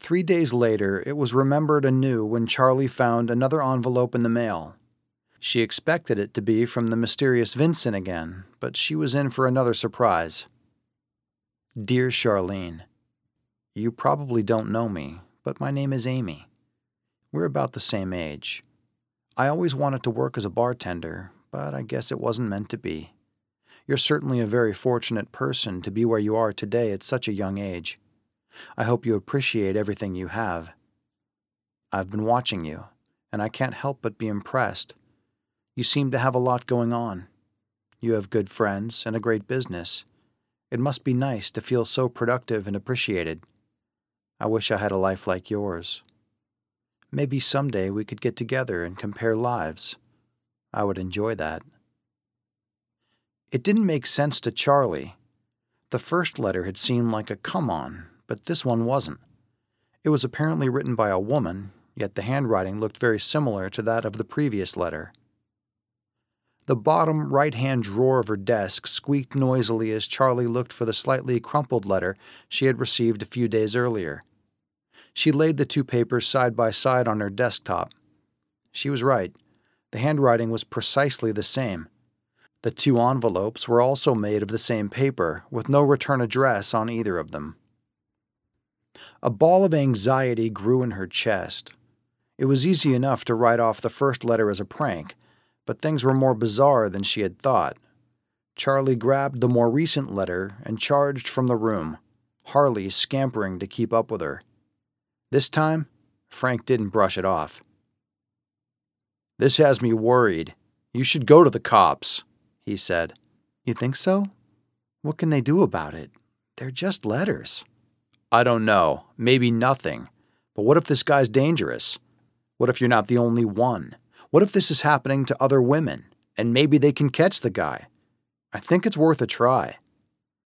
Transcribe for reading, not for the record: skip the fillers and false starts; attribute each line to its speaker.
Speaker 1: 3 days later, it was remembered anew when Charlie found another envelope in the mail. She expected it to be from the mysterious Vincent again, but she was in for another surprise. Dear Charlene, you probably don't know me, but my name is Amy. We're about the same age. I always wanted to work as a bartender, but I guess it wasn't meant to be. You're certainly a very fortunate person to be where you are today at such a young age. I hope you appreciate everything you have. I've been watching you, and I can't help but be impressed. You seem to have a lot going on. You have good friends and a great business. It must be nice to feel so productive and appreciated. I wish I had a life like yours. Maybe someday we could get together and compare lives. I would enjoy that. It didn't make sense to Charlie. The first letter had seemed like a come-on, but this one wasn't. It was apparently written by a woman, yet the handwriting looked very similar to that of the previous letter. The bottom right-hand drawer of her desk squeaked noisily as Charlie looked for the slightly crumpled letter she had received a few days earlier. She laid the two papers side by side on her desktop. She was right. The handwriting was precisely the same. The two envelopes were also made of the same paper, with no return address on either of them. A ball of anxiety grew in her chest. It was easy enough to write off the first letter as a prank, but things were more bizarre than she had thought. Charlie grabbed the more recent letter and charged from the room, Harley scampering to keep up with her. This time, Frank didn't brush it off. "This has me worried. You should go to the cops," he said. "You think so? What can they do about it? They're just letters." "I don't know. Maybe nothing. But what if this guy's dangerous? What if you're not the only one? What if this is happening to other women, and maybe they can catch the guy? I think it's worth a try."